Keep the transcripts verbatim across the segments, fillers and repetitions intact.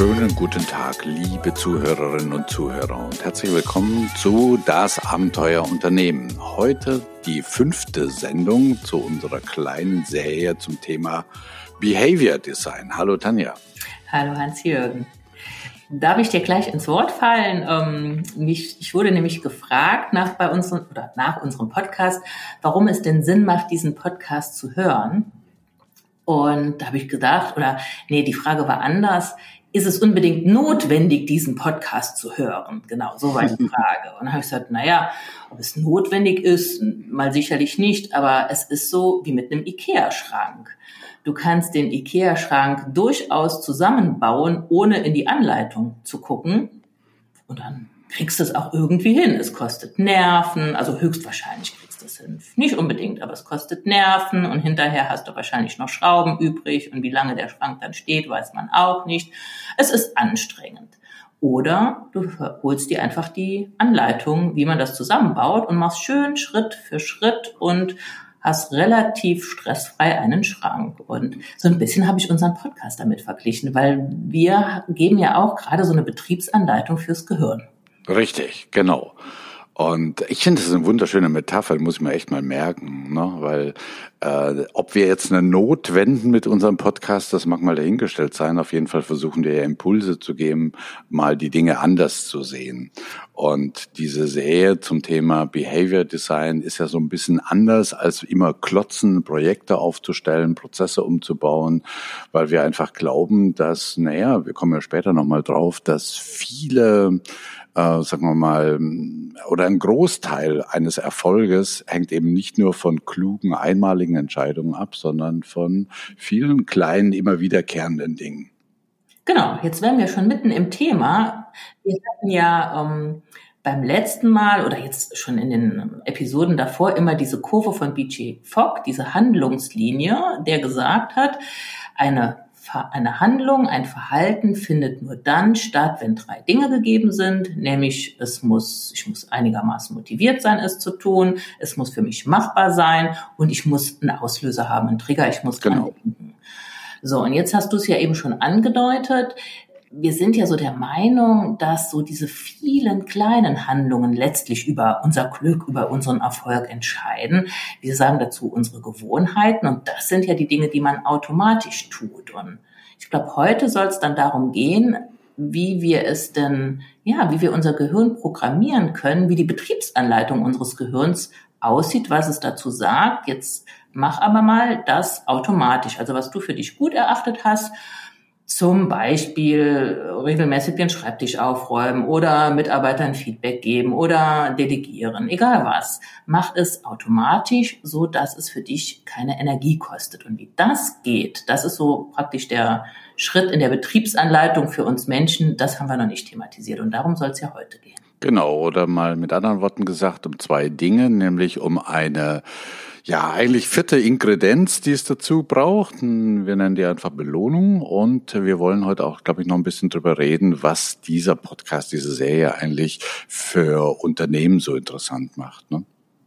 Schönen guten Tag, liebe Zuhörerinnen und Zuhörer und herzlich willkommen zu Das Abenteuer Unternehmen. Heute die fünfte Sendung zu unserer kleinen Serie zum Thema Behavior Design. Hallo Tanja. Hallo Hans-Jürgen. Darf ich dir gleich ins Wort fallen? Ähm, mich, ich wurde nämlich gefragt nach bei unserem oder nach unserem Podcast, warum es denn Sinn macht, diesen Podcast zu hören. Und da habe ich gedacht, oder nee, die Frage war anders. Ist es unbedingt notwendig, diesen Podcast zu hören? Genau, so war die Frage. Und dann habe ich gesagt, naja, ob es notwendig ist, mal sicherlich nicht, aber es ist so wie mit einem Ikea-Schrank. Du kannst den Ikea-Schrank durchaus zusammenbauen, ohne in die Anleitung zu gucken. Und dann kriegst du es auch irgendwie hin. Es kostet Nerven, also höchstwahrscheinlich kriegst du es hin. Nicht unbedingt, aber es kostet Nerven und hinterher hast du wahrscheinlich noch Schrauben übrig und wie lange der Schrank dann steht, weiß man auch nicht. Es ist anstrengend. Oder du holst dir einfach die Anleitung, wie man das zusammenbaut und machst schön Schritt für Schritt und hast relativ stressfrei einen Schrank. Und so ein bisschen habe ich unseren Podcast damit verglichen, weil wir geben ja auch gerade so eine Betriebsanleitung fürs Gehirn. Richtig, genau. Und ich finde, das ist eine wunderschöne Metapher, die muss ich mir echt mal merken, ne? Weil äh, ob wir jetzt eine Not wenden mit unserem Podcast, das mag mal dahingestellt sein. Auf jeden Fall versuchen wir ja Impulse zu geben, mal die Dinge anders zu sehen. Und diese Serie zum Thema Behavior Design ist ja so ein bisschen anders, als immer klotzen, Projekte aufzustellen, Prozesse umzubauen, weil wir einfach glauben, dass, naja, wir kommen ja später nochmal drauf, dass viele Äh, sagen wir mal, oder ein Großteil eines Erfolges hängt eben nicht nur von klugen, einmaligen Entscheidungen ab, sondern von vielen kleinen, immer wiederkehrenden Dingen. Genau, jetzt wären wir schon mitten im Thema. Wir hatten ja ähm, beim letzten Mal oder jetzt schon in den Episoden davor immer diese Kurve von B J Fogg, diese Handlungslinie, der gesagt hat, eine Eine Handlung, ein Verhalten findet nur dann statt, wenn drei Dinge gegeben sind, nämlich es muss, ich muss einigermaßen motiviert sein, es zu tun, es muss für mich machbar sein und ich muss einen Auslöser haben, einen Trigger, ich muss dran Genau. denken. So, und jetzt hast du es ja eben schon angedeutet. Wir sind ja so der Meinung, dass so diese vielen kleinen Handlungen letztlich über unser Glück, über unseren Erfolg entscheiden. Wir sagen dazu unsere Gewohnheiten und das sind ja die Dinge, die man automatisch tut. Und ich glaube, heute soll es dann darum gehen, wie wir es denn, ja, wie wir unser Gehirn programmieren können, wie die Betriebsanleitung unseres Gehirns aussieht, was es dazu sagt. Jetzt mach aber mal das automatisch. Also was du für dich gut erachtet hast, zum Beispiel regelmäßig den Schreibtisch aufräumen oder Mitarbeitern Feedback geben oder delegieren, egal was. Mach es automatisch, so dass es für dich keine Energie kostet. Und wie das geht, das ist so praktisch der Schritt in der Betriebsanleitung für uns Menschen, das haben wir noch nicht thematisiert und darum soll es ja heute gehen. Genau, oder mal mit anderen Worten gesagt, um zwei Dinge, nämlich um eine ja, eigentlich vierte Ingredienz, die es dazu braucht. Wir nennen die einfach Belohnung und wir wollen heute auch, glaube ich, noch ein bisschen drüber reden, was dieser Podcast, diese Serie eigentlich für Unternehmen so interessant macht. Ne?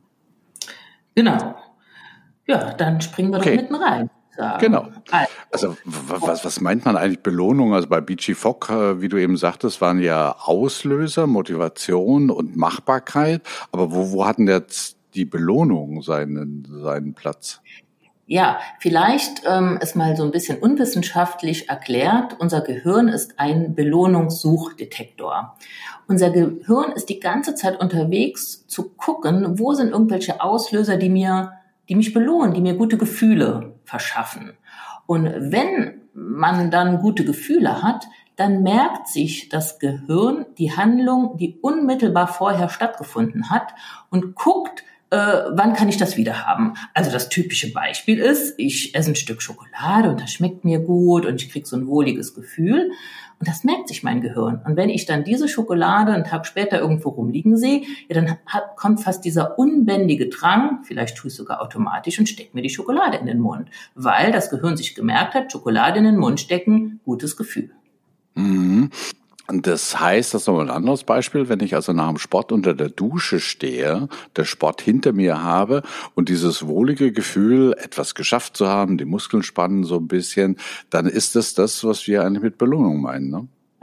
Genau. Ja, dann springen wir okay. doch mitten rein. Sagen. Genau. Also was, was meint man eigentlich Belohnung? Also bei B J Fogg, wie du eben sagtest, waren ja Auslöser, Motivation und Machbarkeit. Aber wo, wo hatten jetzt die Belohnung seinen, seinen Platz? Ja, vielleicht ähm, ist mal so ein bisschen unwissenschaftlich erklärt. Unser Gehirn ist ein Belohnungssuchdetektor. Unser Gehirn ist die ganze Zeit unterwegs zu gucken, wo sind irgendwelche Auslöser, die mir, die mich belohnen, die mir gute Gefühle verschaffen. Und wenn man dann gute Gefühle hat, dann merkt sich das Gehirn die Handlung, die unmittelbar vorher stattgefunden hat und guckt, äh, wann kann ich das wieder haben. Also das typische Beispiel ist, ich esse ein Stück Schokolade und das schmeckt mir gut und ich kriege so ein wohliges Gefühl. Und das merkt sich mein Gehirn. Und wenn ich dann diese Schokolade einen Tag später irgendwo rumliegen sehe, ja, dann hat, kommt fast dieser unbändige Drang, vielleicht tue ich es sogar automatisch und stecke mir die Schokolade in den Mund. Weil das Gehirn sich gemerkt hat, Schokolade in den Mund stecken, gutes Gefühl. Mhm. Das heißt, das ist nochmal ein anderes Beispiel, wenn ich also nach dem Sport unter der Dusche stehe, der Sport hinter mir habe und dieses wohlige Gefühl, etwas geschafft zu haben, die Muskeln spannen so ein bisschen, dann ist das das, was wir eigentlich mit Belohnung meinen, ne?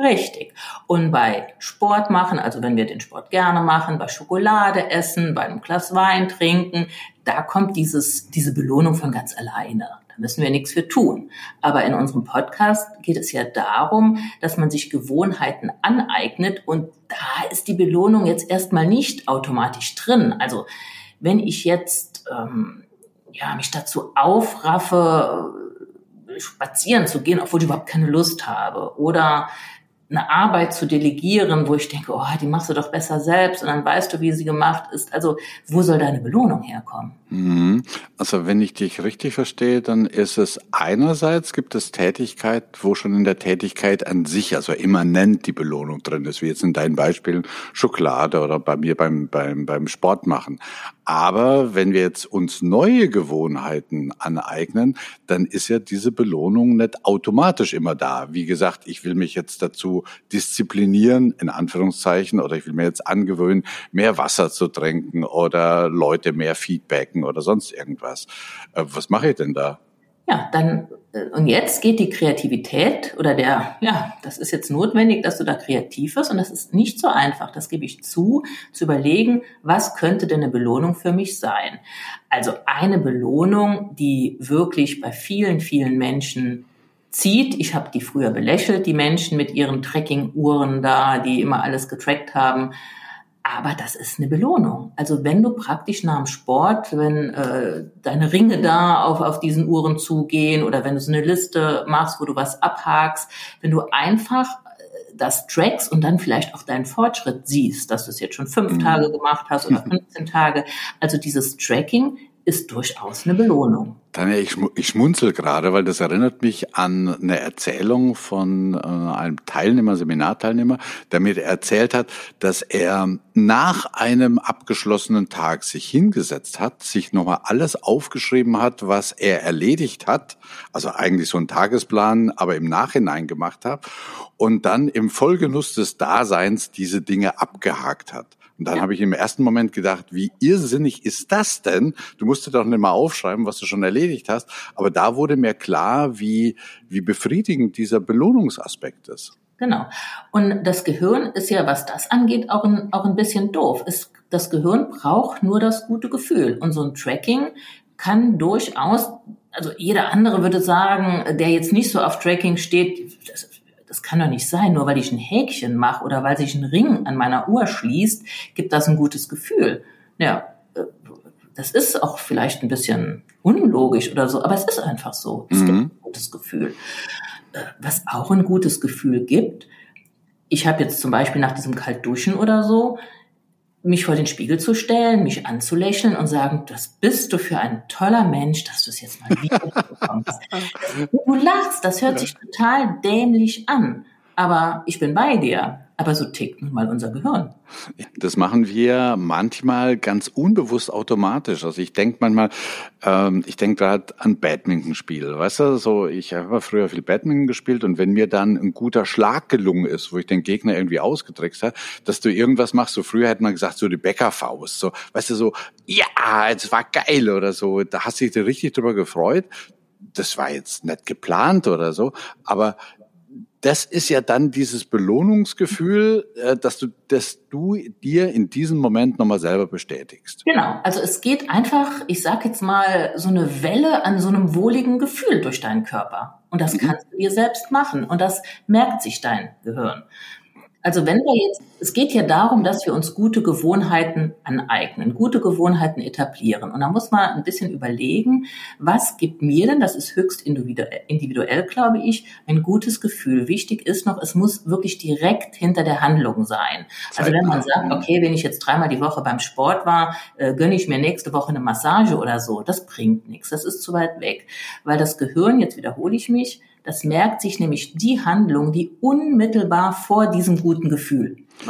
Richtig. Und bei Sport machen, also wenn wir den Sport gerne machen, bei Schokolade essen, bei einem Glas Wein trinken, da kommt dieses, diese Belohnung von ganz alleine. Da müssen wir nichts für tun. Aber in unserem Podcast geht es ja darum, dass man sich Gewohnheiten aneignet und da ist die Belohnung jetzt erstmal nicht automatisch drin. Also wenn ich jetzt ähm, ja, mich dazu aufraffe, spazieren zu gehen, obwohl ich überhaupt keine Lust habe oder eine Arbeit zu delegieren, wo ich denke, oh, die machst du doch besser selbst und dann weißt du, wie sie gemacht ist. Also, wo soll deine Belohnung herkommen? Also, wenn ich dich richtig verstehe, dann ist es einerseits gibt es Tätigkeit, wo schon in der Tätigkeit an sich, also immanent die Belohnung drin ist, wie jetzt in deinen Beispielen Schokolade oder bei mir beim, beim, beim Sport machen. Aber wenn wir jetzt uns neue Gewohnheiten aneignen, dann ist ja diese Belohnung nicht automatisch immer da. Wie gesagt, ich will mich jetzt dazu disziplinieren, in Anführungszeichen, oder ich will mir jetzt angewöhnen, mehr Wasser zu trinken oder Leute mehr feedbacken oder sonst irgendwas. Was mache ich denn da? Ja, dann, und jetzt geht die Kreativität oder der, ja, das ist jetzt notwendig, dass du da kreativ wirst und das ist nicht so einfach, das gebe ich zu, zu überlegen, was könnte denn eine Belohnung für mich sein? Also eine Belohnung, die wirklich bei vielen, vielen Menschen zieht. Ich habe die früher belächelt, die Menschen mit ihren Tracking-Uhren da, die immer alles getrackt haben. Aber das ist eine Belohnung. Also wenn du praktisch nach dem Sport, wenn äh, deine Ringe da auf, auf diesen Uhren zugehen oder wenn du so eine Liste machst, wo du was abhakst, wenn du einfach das trackst und dann vielleicht auch deinen Fortschritt siehst, dass du es jetzt schon fünf Tage gemacht hast oder fünfzehn Tage. Also dieses Tracking ist durchaus eine Belohnung. Tanja, ich, ich schmunzel gerade, weil das erinnert mich an eine Erzählung von äh, einem Teilnehmer, Seminarteilnehmer, der mir erzählt hat, dass er nach einem abgeschlossenen Tag sich hingesetzt hat, sich nochmal alles aufgeschrieben hat, was er erledigt hat, also eigentlich so ein Tagesplan, aber im Nachhinein gemacht hat und dann im Vollgenuss des Daseins diese Dinge abgehakt hat. Und dann ja. habe ich im ersten Moment gedacht, wie irrsinnig ist das denn? Du musst dir doch nicht mal aufschreiben, was du schon erledigt hast. Aber da wurde mir klar, wie, wie befriedigend dieser Belohnungsaspekt ist. Genau. Und das Gehirn ist ja, was das angeht, auch ein, auch ein bisschen doof. Es, das Gehirn braucht nur das gute Gefühl. Und so ein Tracking kann durchaus, also jeder andere würde sagen, der jetzt nicht so auf Tracking steht, das Das kann doch nicht sein, nur weil ich ein Häkchen mache oder weil sich ein Ring an meiner Uhr schließt, gibt das ein gutes Gefühl. Ja, das ist auch vielleicht ein bisschen unlogisch oder so, aber es ist einfach so. Es mhm. gibt ein gutes Gefühl. Was auch ein gutes Gefühl gibt, ich habe jetzt zum Beispiel nach diesem Kaltduschen oder so, mich vor den Spiegel zu stellen, mich anzulächeln und sagen, das bist du für ein toller Mensch, dass du es jetzt mal wieder bekommst. Du lachst, das hört sich total dämlich an, aber ich bin bei dir. Aber so tickt nun mal unser Gehirn. Das machen wir manchmal ganz unbewusst automatisch. Also ich denke manchmal, ähm, ich denke gerade an Badmintonspiel. Weißt du, so ich habe früher viel Badminton gespielt und wenn mir dann ein guter Schlag gelungen ist, wo ich den Gegner irgendwie ausgetrickst habe, dass du irgendwas machst, so früher hätte man gesagt, so die Bäckerfaust, so, weißt du, so, ja, es war geil oder so, da hast du dich richtig drüber gefreut. Das war jetzt nicht geplant oder so, aber das ist ja dann dieses Belohnungsgefühl, dass du, dass du dir in diesem Moment nochmal selber bestätigst. Genau. Also es geht einfach, ich sag jetzt mal, so eine Welle an so einem wohligen Gefühl durch deinen Körper. Und das mhm. kannst du dir selbst machen. Und das merkt sich dein Gehirn. Also wenn wir jetzt, es geht ja darum, dass wir uns gute Gewohnheiten aneignen, gute Gewohnheiten etablieren. Und da muss man ein bisschen überlegen, was gibt mir denn, das ist höchst individuell, individuell, glaube ich, ein gutes Gefühl. Wichtig ist noch, es muss wirklich direkt hinter der Handlung sein. Also wenn man sagt, okay, wenn ich jetzt dreimal die Woche beim Sport war, äh, gönne ich mir nächste Woche eine Massage oder so, das bringt nichts, das ist zu weit weg. Weil das Gehirn, jetzt wiederhole ich mich, das merkt sich nämlich die Handlung, die unmittelbar vor diesem guten Gefühl war.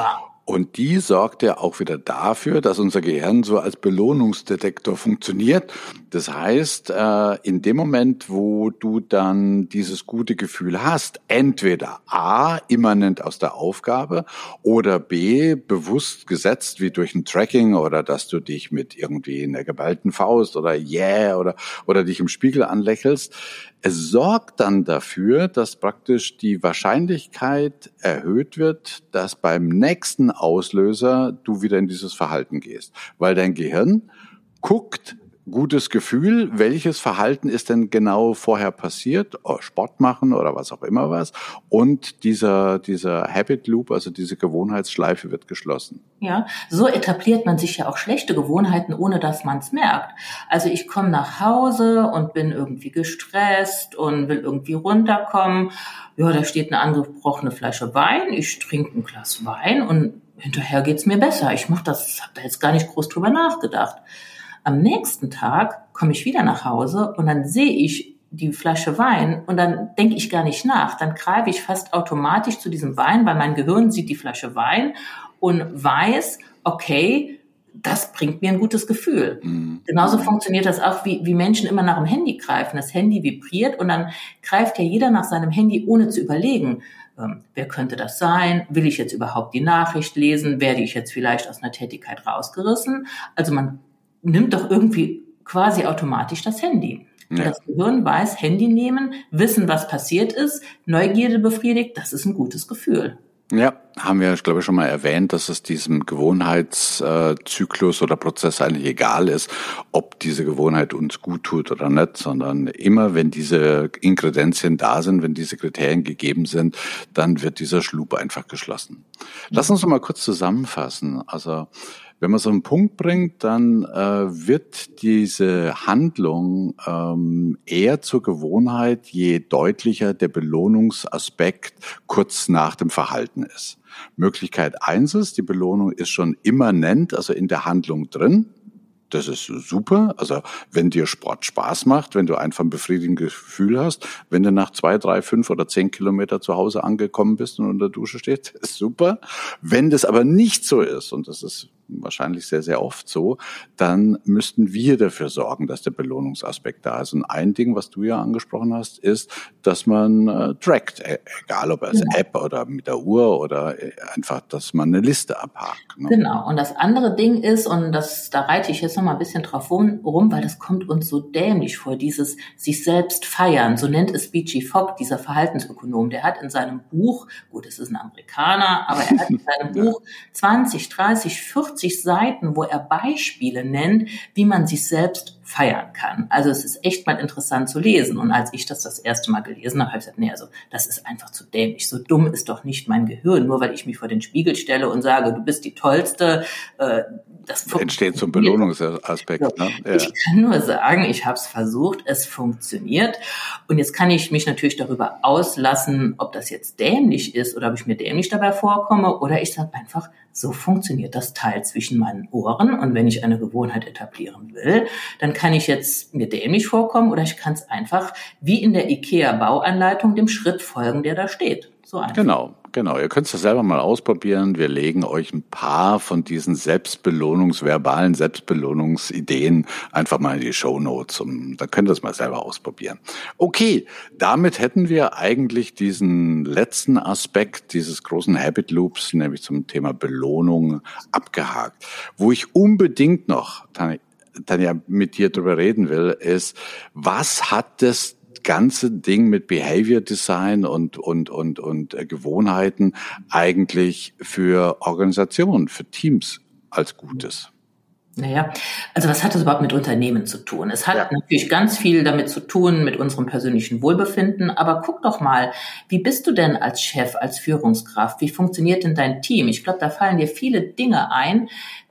Und die sorgt ja auch wieder dafür, dass unser Gehirn so als Belohnungsdetektor funktioniert. Das heißt, äh, in dem Moment, wo du dann dieses gute Gefühl hast, entweder A, immanent aus der Aufgabe oder B, bewusst gesetzt wie durch ein Tracking oder dass du dich mit irgendwie einer geballten Faust oder yeah oder, oder dich im Spiegel anlächelst, es sorgt dann dafür, dass praktisch die Wahrscheinlichkeit erhöht wird, dass beim nächsten Auslöser du wieder in dieses Verhalten gehst. Weil dein Gehirn guckt, gutes Gefühl, welches Verhalten ist denn genau vorher passiert, Sport machen oder was auch immer was, und dieser, dieser Habit Loop, also diese Gewohnheitsschleife wird geschlossen. Ja, so etabliert man sich ja auch schlechte Gewohnheiten, ohne dass man es merkt. Also ich komme nach Hause und bin irgendwie gestresst und will irgendwie runterkommen. Ja, da steht eine angebrochene Flasche Wein, ich trinke ein Glas Wein und hinterher geht's mir besser. Ich mach das, habe da jetzt gar nicht groß drüber nachgedacht. Am nächsten Tag komme ich wieder nach Hause und dann sehe ich die Flasche Wein und dann denke ich gar nicht nach. Dann greife ich fast automatisch zu diesem Wein, weil mein Gehirn sieht die Flasche Wein und weiß, okay, das bringt mir ein gutes Gefühl. Mhm. Genauso funktioniert das auch, wie, wie Menschen immer nach dem Handy greifen. Das Handy vibriert und dann greift ja jeder nach seinem Handy, ohne zu überlegen, ähm, wer könnte das sein? Will ich jetzt überhaupt die Nachricht lesen? Werde ich jetzt vielleicht aus einer Tätigkeit rausgerissen? Also man nimmt doch irgendwie quasi automatisch das Handy. Ja. Das Gehirn weiß, Handy nehmen, wissen, was passiert ist, Neugierde befriedigt, das ist ein gutes Gefühl. Ja, haben wir, ich glaube, schon mal erwähnt, dass es diesem Gewohnheitszyklus oder Prozess eigentlich egal ist, ob diese Gewohnheit uns gut tut oder nicht, sondern immer, wenn diese Ingredienzien da sind, wenn diese Kriterien gegeben sind, dann wird dieser Schlupf einfach geschlossen. Lass uns noch mal kurz zusammenfassen. Also, wenn man so einen Punkt bringt, dann äh, wird diese Handlung ähm, eher zur Gewohnheit, je deutlicher der Belohnungsaspekt kurz nach dem Verhalten ist. Möglichkeit eins ist, die Belohnung ist schon immanent, also in der Handlung drin. Das ist super. Also wenn dir Sport Spaß macht, wenn du einfach ein befriedigendes Gefühl hast, wenn du nach zwei, drei, fünf oder zehn Kilometer zu Hause angekommen bist und unter der Dusche stehst, ist super. Wenn das aber nicht so ist, und das ist wahrscheinlich sehr, sehr oft so, dann müssten wir dafür sorgen, dass der Belohnungsaspekt da ist. Und ein Ding, was du ja angesprochen hast, ist, dass man äh, trackt, egal ob als ja. App oder mit der Uhr oder einfach, dass man eine Liste abhakt. Ne? Genau. Und das andere Ding ist, und das da reite ich jetzt noch mal ein bisschen drauf rum, weil das kommt uns so dämlich vor, dieses sich selbst feiern, so nennt es B G Fogg, dieser Verhaltensökonom, der hat in seinem Buch, gut, es ist ein Amerikaner, aber er hat in seinem Buch zwanzig, dreißig, vierzig Seiten, wo er Beispiele nennt, wie man sich selbst feiern kann. Also es ist echt mal interessant zu lesen. Und als ich das das erste Mal gelesen habe, habe ich gesagt, nee, also das ist einfach zu dämlich. So dumm ist doch nicht mein Gehirn, nur weil ich mich vor den Spiegel stelle und sage, du bist die Tollste. Äh, das entsteht zum Belohnungsaspekt. So. Ne? Ja. Ich kann nur sagen, ich habe es versucht, es funktioniert. Und jetzt kann ich mich natürlich darüber auslassen, ob das jetzt dämlich ist oder ob ich mir dämlich dabei vorkomme. Oder ich sage einfach, so funktioniert das Teil zwischen meinen Ohren. Und wenn ich eine Gewohnheit etablieren will, dann kann ich jetzt mir dämlich vorkommen oder ich kann es einfach wie in der IKEA-Bauanleitung dem Schritt folgen, der da steht. So einfach. Genau, genau. Ihr könnt es ja selber mal ausprobieren. Wir legen euch ein paar von diesen Selbstbelohnungs-, verbalen Selbstbelohnungsideen einfach mal in die Shownotes. Und da könnt ihr es mal selber ausprobieren. Okay, damit hätten wir eigentlich diesen letzten Aspekt dieses großen Habit Loops, nämlich zum Thema Belohnung, abgehakt. Wo ich unbedingt noch, Tanja, mit dir drüber reden will, ist, was hat das ganze Ding mit Behavior Design und und und und äh, Gewohnheiten eigentlich für Organisationen, für Teams als Gutes? Naja, also was hat das überhaupt mit Unternehmen zu tun? Es hat ja. natürlich ganz viel damit zu tun, mit unserem persönlichen Wohlbefinden, aber guck doch mal, wie bist du denn als Chef, als Führungskraft? Wie funktioniert denn dein Team? Ich glaube, da fallen dir viele Dinge ein,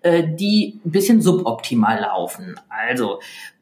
die ein bisschen suboptimal laufen. Also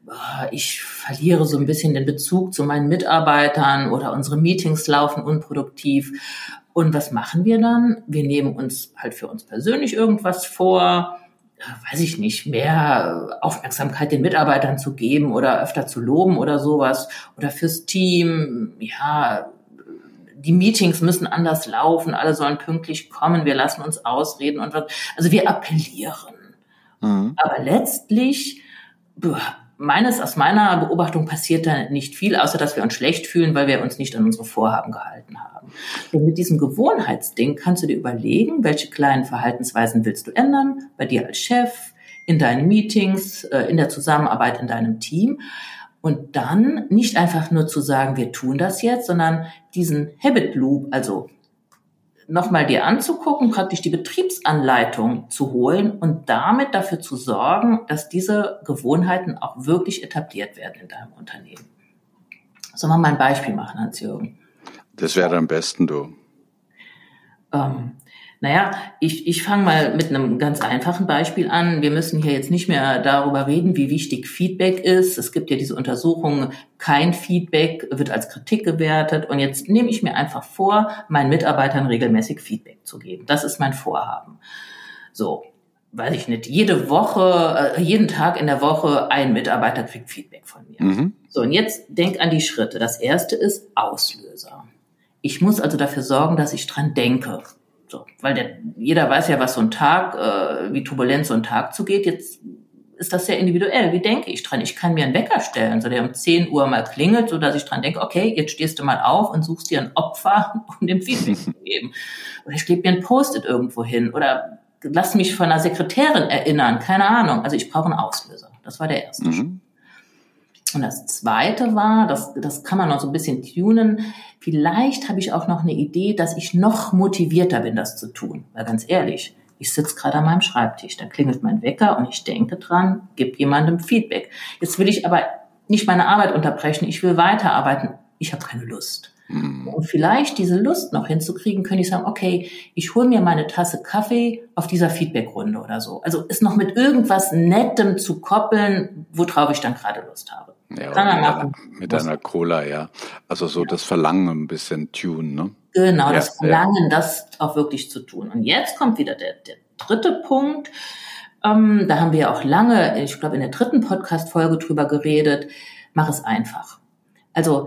ich verliere so ein bisschen den Bezug zu meinen Mitarbeitern oder unsere Meetings laufen unproduktiv. Und was machen wir dann? Wir nehmen uns halt für uns persönlich irgendwas vor, weiß ich nicht, mehr Aufmerksamkeit den Mitarbeitern zu geben oder öfter zu loben oder sowas. Oder fürs Team, ja, die Meetings müssen anders laufen, alle sollen pünktlich kommen, wir lassen uns ausreden und was. Also wir appellieren. Mhm. Aber letztlich, meines, aus meiner Beobachtung passiert da nicht viel, außer dass wir uns schlecht fühlen, weil wir uns nicht an unsere Vorhaben gehalten haben. Und mit diesem Gewohnheitsding kannst du dir überlegen, welche kleinen Verhaltensweisen willst du ändern, bei dir als Chef, in deinen Meetings, in der Zusammenarbeit in deinem Team. Und dann nicht einfach nur zu sagen, wir tun das jetzt, sondern diesen Habit Loop, also nochmal dir anzugucken, praktisch die Betriebsanleitung zu holen und damit dafür zu sorgen, dass diese Gewohnheiten auch wirklich etabliert werden in deinem Unternehmen. Sollen wir mal ein Beispiel machen, Hans-Jürgen? Das wäre am besten, du. Ähm, naja, ich, ich fange mal mit einem ganz einfachen Beispiel an. Wir müssen hier jetzt nicht mehr darüber reden, wie wichtig Feedback ist. Es gibt ja diese Untersuchungen, kein Feedback wird als Kritik gewertet. Und jetzt nehme ich mir einfach vor, meinen Mitarbeitern regelmäßig Feedback zu geben. Das ist mein Vorhaben. So, weiß ich nicht, jede Woche, äh, jeden Tag in der Woche ein Mitarbeiter kriegt Feedback von mir. Mhm. So, und jetzt denk an die Schritte. Das erste ist Auslöser. Ich muss also dafür sorgen, dass ich dran denke. So, weil der, jeder weiß ja, was so ein Tag, äh, wie turbulent so ein Tag zugeht. Jetzt ist das sehr individuell. Wie denke ich dran? Ich kann mir einen Wecker stellen, so der um zehn Uhr mal klingelt, so dass ich dran denke, okay, jetzt stehst du mal auf und suchst dir ein Opfer, um dem Feedback zu geben. Oder ich klebe mir ein Post-it irgendwo hin. Oder lass mich von einer Sekretärin erinnern. Keine Ahnung. Also ich brauche einen Auslöser. Das war der erste Schritt. Mhm. Und das zweite war, das, das kann man noch so ein bisschen tunen, vielleicht habe ich auch noch eine Idee, dass ich noch motivierter bin, das zu tun. Weil ganz ehrlich, ich sitze gerade an meinem Schreibtisch, da klingelt mein Wecker und ich denke dran, gib jemandem Feedback. Jetzt will ich aber nicht meine Arbeit unterbrechen, ich will weiterarbeiten, ich habe keine Lust. Und vielleicht diese Lust noch hinzukriegen, könnte ich sagen, okay, ich hole mir meine Tasse Kaffee auf dieser Feedbackrunde oder so. Also ist noch mit irgendwas Nettem zu koppeln, worauf ich dann gerade Lust habe. Ja, Kann man machen. Mit einer Cola, ja. Also so ja. Das Verlangen ein bisschen tun, ne? Genau, ja, das Verlangen, ja. das auch wirklich zu tun. Und jetzt kommt wieder der, der dritte Punkt. Ähm, da haben wir ja auch lange, ich glaube in der dritten Podcast-Folge drüber geredet. Mach es einfach. Also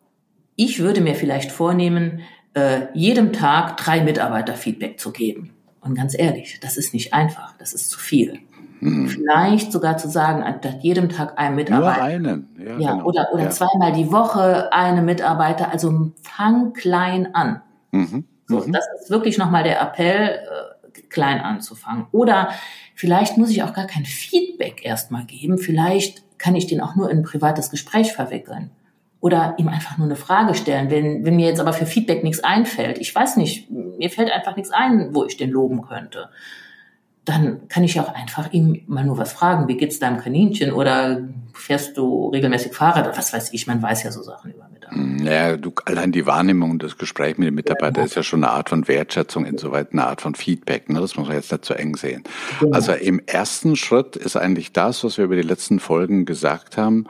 ich würde mir vielleicht vornehmen, äh, jedem Tag drei Mitarbeiter Feedback zu geben. Und ganz ehrlich, das ist nicht einfach, das ist zu viel. Hm. Vielleicht sogar zu sagen, anstatt jedem Tag einen Mitarbeiter. Nur einen, ja, ja genau. Oder, oder ja. zweimal die Woche eine Mitarbeiter. Also fang klein an. Mhm. So, mhm. Das ist wirklich nochmal der Appell, äh, klein anzufangen. Oder vielleicht muss ich auch gar kein Feedback erstmal geben. Vielleicht kann ich den auch nur in ein privates Gespräch verwickeln. Oder ihm einfach nur eine Frage stellen, wenn, wenn mir jetzt aber für Feedback nichts einfällt. Ich weiß nicht, mir fällt einfach nichts ein, wo ich den loben könnte. Dann kann ich auch einfach ihm mal nur was fragen. Wie geht's deinem Kaninchen? Oder fährst du regelmäßig Fahrrad? Oder was weiß ich, man weiß ja so Sachen über Mitarbeiter. Ja, du, allein die Wahrnehmung und das Gespräch mit dem Mitarbeiter ja. ist ja schon eine Art von Wertschätzung, insoweit eine Art von Feedback. Ne? Das muss man jetzt nicht zu eng sehen. Genau. Also im ersten Schritt ist eigentlich das, was wir über die letzten Folgen gesagt haben,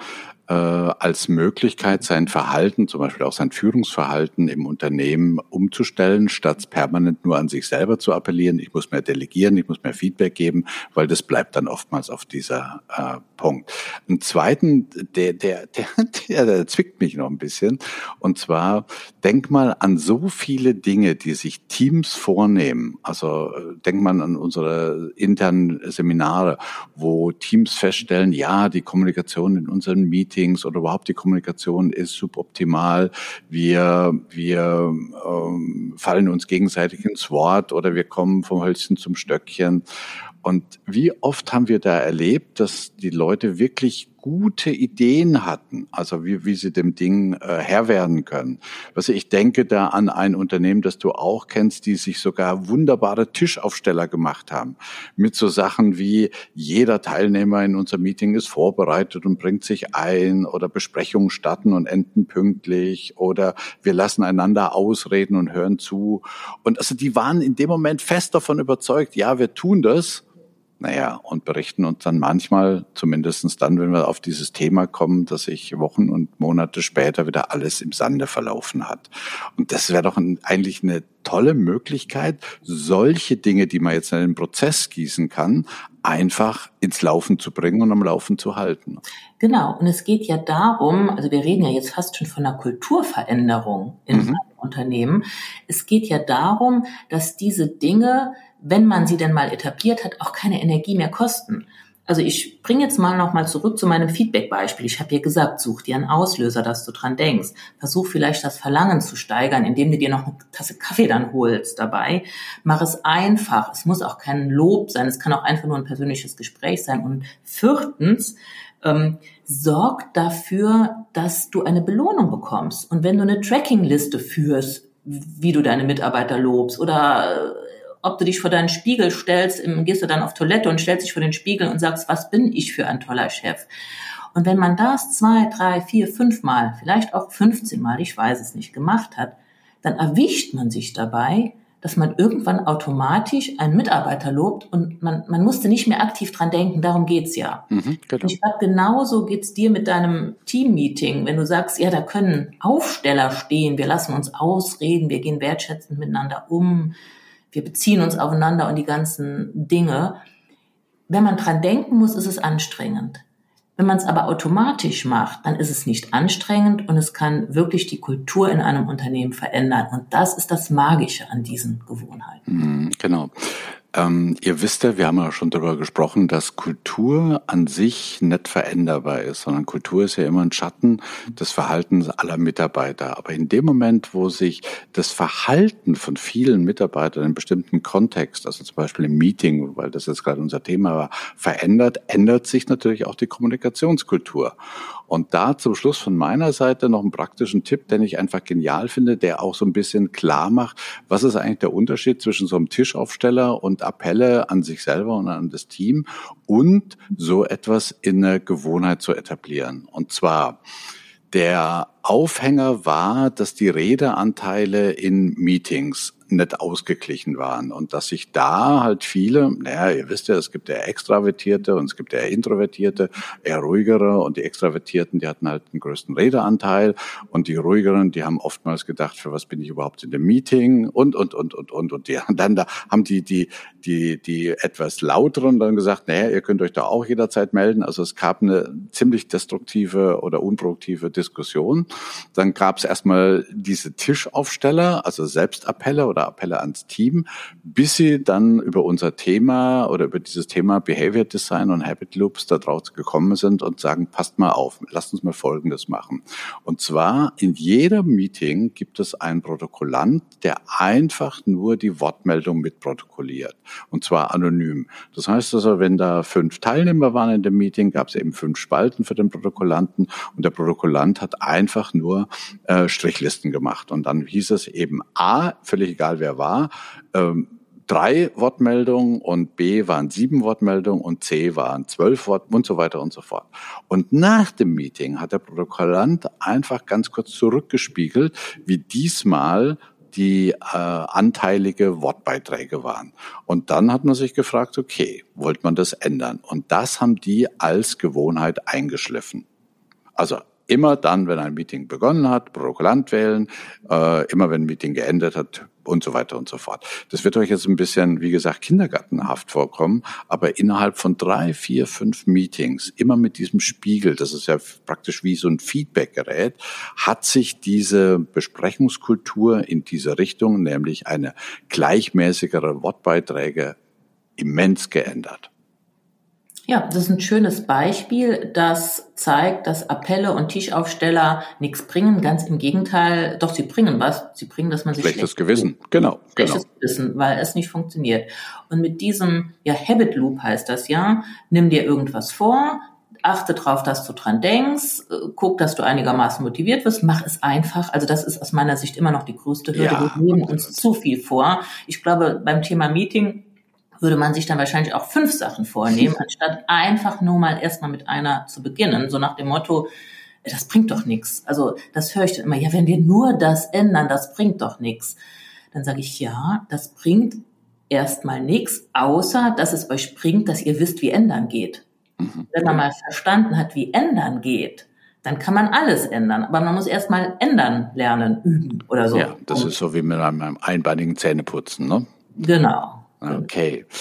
als Möglichkeit, sein Verhalten, zum Beispiel auch sein Führungsverhalten im Unternehmen umzustellen, statt permanent nur an sich selber zu appellieren. Ich muss mehr delegieren, ich muss mehr Feedback geben, weil das bleibt dann oftmals auf dieser äh, Punkt. Einen zweiten, der, der, der, der, der zwickt mich noch ein bisschen. Und zwar, denk mal an so viele Dinge, die sich Teams vornehmen. Also denk mal an unsere internen Seminare, wo Teams feststellen, ja, die Kommunikation in unseren Meetings oder überhaupt die Kommunikation ist suboptimal. Wir, wir ähm, fallen uns gegenseitig ins Wort oder wir kommen vom Hölzchen zum Stöckchen. Und wie oft haben wir da erlebt, dass die Leute wirklich gute Ideen hatten, also wie, wie sie dem Ding äh, Herr werden können. Also ich denke da an ein Unternehmen, das du auch kennst, die sich sogar wunderbare Tischaufsteller gemacht haben. Mit so Sachen wie, jeder Teilnehmer in unserem Meeting ist vorbereitet und bringt sich ein, oder Besprechungen starten und enden pünktlich, oder wir lassen einander ausreden und hören zu. Und also die waren in dem Moment fest davon überzeugt, ja, wir tun das. Naja, und berichten uns dann manchmal, zumindestens dann, wenn wir auf dieses Thema kommen, dass sich Wochen und Monate später wieder alles im Sande verlaufen hat. Und das wäre doch ein, eigentlich eine tolle Möglichkeit, solche Dinge, die man jetzt in den Prozess gießen kann, einfach ins Laufen zu bringen und am Laufen zu halten. Genau, und es geht ja darum, also wir reden ja jetzt fast schon von einer Kulturveränderung in mhm. einem Unternehmen. Es geht ja darum, dass diese Dinge, wenn man sie denn mal etabliert hat, auch keine Energie mehr kosten. Also ich bringe jetzt mal noch mal zurück zu meinem Feedback-Beispiel. Ich habe dir gesagt, such dir einen Auslöser, dass du dran denkst. Versuch vielleicht das Verlangen zu steigern, indem du dir noch eine Tasse Kaffee dann holst dabei. Mach es einfach. Es muss auch kein Lob sein. Es kann auch einfach nur ein persönliches Gespräch sein. Und viertens, ähm, sorg dafür, dass du eine Belohnung bekommst. Und wenn du eine Tracking-Liste führst, wie du deine Mitarbeiter lobst oder ob du dich vor deinen Spiegel stellst, gehst du dann auf Toilette und stellst dich vor den Spiegel und sagst, was bin ich für ein toller Chef? Und wenn man das zwei, drei, vier, fünf Mal, vielleicht auch fünfzehn Mal, ich weiß es nicht, gemacht hat, dann erwischt man sich dabei, dass man irgendwann automatisch einen Mitarbeiter lobt und man, man musste nicht mehr aktiv dran denken, darum geht's ja. Mhm, genau. Ich glaube, genauso geht's dir mit deinem Teammeeting, wenn du sagst, ja, da können Aufsteller stehen, wir lassen uns ausreden, wir gehen wertschätzend miteinander um, wir beziehen uns aufeinander und die ganzen Dinge. Wenn man dran denken muss, ist es anstrengend. Wenn man es aber automatisch macht, dann ist es nicht anstrengend und es kann wirklich die Kultur in einem Unternehmen verändern. Und das ist das Magische an diesen Gewohnheiten. Genau. Ähm, ihr wisst ja, wir haben ja schon darüber gesprochen, dass Kultur an sich nicht veränderbar ist, sondern Kultur ist ja immer ein Schatten des Verhaltens aller Mitarbeiter. Aber in dem Moment, wo sich das Verhalten von vielen Mitarbeitern in einem bestimmten Kontext, also zum Beispiel im Meeting, weil das jetzt gerade unser Thema war, verändert, ändert sich natürlich auch die Kommunikationskultur. Und da zum Schluss von meiner Seite noch einen praktischen Tipp, den ich einfach genial finde, der auch so ein bisschen klar macht, was ist eigentlich der Unterschied zwischen so einem Tischaufsteller und Appelle an sich selber und an das Team und so etwas in eine Gewohnheit zu etablieren. Und zwar, der Aufhänger war, dass die Redeanteile in Meetings nicht ausgeglichen waren und dass sich da halt viele, naja, ihr wisst ja, es gibt ja Extravertierte und es gibt ja Introvertierte, eher ruhigere, und die Extravertierten, die hatten halt den größten Redeanteil und die ruhigeren, die haben oftmals gedacht, für was bin ich überhaupt in dem Meeting und, und, und, und, und, und die, und dann da haben die, die, die, die etwas lauteren dann gesagt, naja, ihr könnt euch da auch jederzeit melden. Also es gab eine ziemlich destruktive oder unproduktive Diskussion. Dann gab es erstmal diese Tischaufsteller, also Selbstappelle oder Appelle ans Team, bis sie dann über unser Thema oder über dieses Thema Behavior Design und Habit Loops da draus gekommen sind und sagen, passt mal auf, lasst uns mal Folgendes machen. Und zwar in jedem Meeting gibt es einen Protokollant, der einfach nur die Wortmeldung mitprotokolliert. Und zwar anonym. Das heißt also, wenn da fünf Teilnehmer waren in dem Meeting, gab es eben fünf Spalten für den Protokollanten und der Protokollant hat einfach nur äh, Strichlisten gemacht. Und dann hieß es eben A, völlig egal wer war, ähm, drei Wortmeldungen und B waren sieben Wortmeldungen und C waren zwölf Wortmeldungen und so weiter und so fort. Und nach dem Meeting hat der Protokollant einfach ganz kurz zurückgespiegelt, wie diesmal die äh, anteilige Wortbeiträge waren. Und dann hat man sich gefragt, okay, wollte man das ändern? Und das haben die als Gewohnheit eingeschliffen. Also immer dann, wenn ein Meeting begonnen hat, Protokollant wählen, äh, immer wenn ein Meeting geendet hat und so weiter und so fort. Das wird euch jetzt ein bisschen, wie gesagt, kindergartenhaft vorkommen, aber innerhalb von drei, vier, fünf Meetings, immer mit diesem Spiegel, das ist ja praktisch wie so ein Feedbackgerät, hat sich diese Besprechungskultur in diese Richtung, nämlich eine gleichmäßigere Wortbeiträge, immens geändert. Ja, das ist ein schönes Beispiel, das zeigt, dass Appelle und Tischaufsteller nichts bringen. Ganz im Gegenteil, doch, sie bringen was. Sie bringen, dass man sich schlechtes Gewissen, genau, schlechtes genau. Gewissen, weil es nicht funktioniert. Und mit diesem, ja, Habit Loop heißt das ja, nimm dir irgendwas vor, achte darauf, dass du dran denkst, guck, dass du einigermaßen motiviert wirst, mach es einfach. Also das ist aus meiner Sicht immer noch die größte Hürde. Ja, wir nehmen uns zu viel vor. Ich glaube, beim Thema Meeting würde man sich dann wahrscheinlich auch fünf Sachen vornehmen, anstatt einfach nur mal erstmal mit einer zu beginnen. So nach dem Motto, das bringt doch nichts. Also das höre ich dann immer, ja, wenn wir nur das ändern, das bringt doch nichts. Dann sage ich, ja, das bringt erstmal nichts, außer dass es euch bringt, dass ihr wisst, wie ändern geht. Mhm. Wenn man mal verstanden hat, wie ändern geht, dann kann man alles ändern. Aber man muss erstmal ändern lernen, üben oder so. Ja, das Und ist so wie mit einem einbeinigen Zähneputzen, ne? Genau. Okay.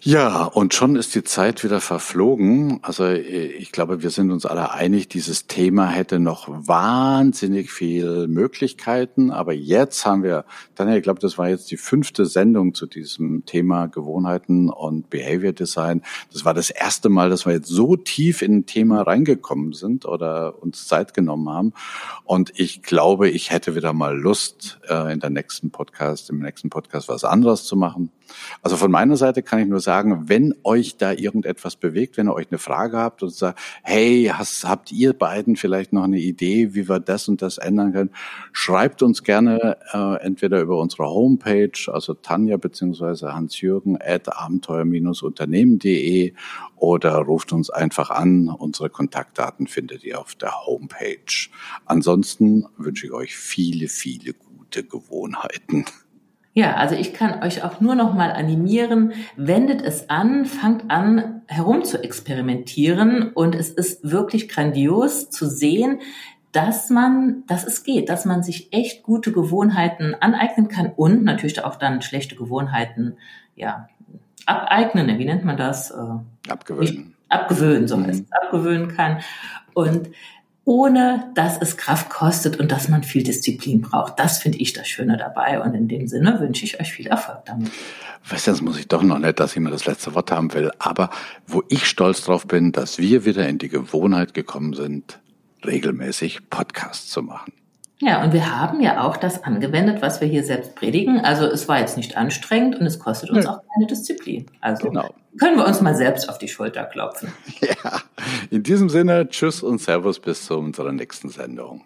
Ja, und schon ist die Zeit wieder verflogen. Also ich glaube, wir sind uns alle einig, dieses Thema hätte noch wahnsinnig viel Möglichkeiten. Aber jetzt haben wir, Tanja, ich glaube, das war jetzt die fünfte Sendung zu diesem Thema Gewohnheiten und Behavior Design. Das war das erste Mal, dass wir jetzt so tief in ein Thema reingekommen sind oder uns Zeit genommen haben. Und ich glaube, ich hätte wieder mal Lust, in der nächsten Podcast, im nächsten Podcast was anderes zu machen. Also von meiner Seite kann ich nur sagen, wenn euch da irgendetwas bewegt, wenn ihr euch eine Frage habt und sagt, hey, hast, habt ihr beiden vielleicht noch eine Idee, wie wir das und das ändern können, schreibt uns gerne äh, entweder über unsere Homepage, also Tanja bzw. Hans-Jürgen at abenteuer unternehmen punkt de oder ruft uns einfach an. Unsere Kontaktdaten findet ihr auf der Homepage. Ansonsten wünsche ich euch viele, viele gute Gewohnheiten. Ja, also ich kann euch auch nur noch mal animieren, wendet es an, fangt an, herum zu experimentieren und es ist wirklich grandios zu sehen, dass man, dass es geht, dass man sich echt gute Gewohnheiten aneignen kann und natürlich auch dann schlechte Gewohnheiten, ja, abeignen, wie nennt man das? Abgewöhnen. Abgewöhnen, so Mhm. heißt es, abgewöhnen kann und ohne dass es Kraft kostet und dass man viel Disziplin braucht. Das finde ich das Schöne dabei und in dem Sinne wünsche ich euch viel Erfolg damit. Weißt du, das muss ich doch noch nicht, dass ich mir das letzte Wort haben will, aber wo ich stolz drauf bin, dass wir wieder in die Gewohnheit gekommen sind, regelmäßig Podcasts zu machen. Ja, und wir haben ja auch das angewendet, was wir hier selbst predigen. Also es war jetzt nicht anstrengend und es kostet uns Ja. auch keine Disziplin. Also Genau. können wir uns mal selbst auf die Schulter klopfen. Ja, in diesem Sinne, tschüss und servus bis zu unserer nächsten Sendung.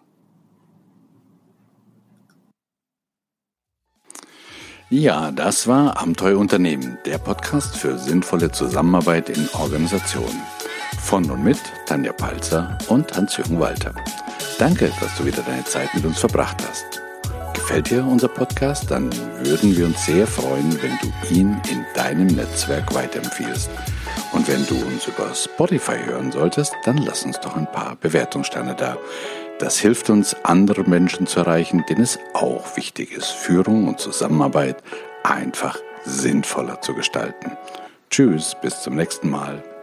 Ja, das war Abenteuer Unternehmen, der Podcast für sinnvolle Zusammenarbeit in Organisationen. Von und mit Tanja Palzer und Hans-Jürgen Walter. Danke, dass du wieder deine Zeit mit uns verbracht hast. Gefällt dir unser Podcast? Dann würden wir uns sehr freuen, wenn du ihn in deinem Netzwerk weiterempfiehlst. Und wenn du uns über Spotify hören solltest, dann lass uns doch ein paar Bewertungssterne da. Das hilft uns, andere Menschen zu erreichen, denen es auch wichtig ist, Führung und Zusammenarbeit einfach sinnvoller zu gestalten. Tschüss, bis zum nächsten Mal.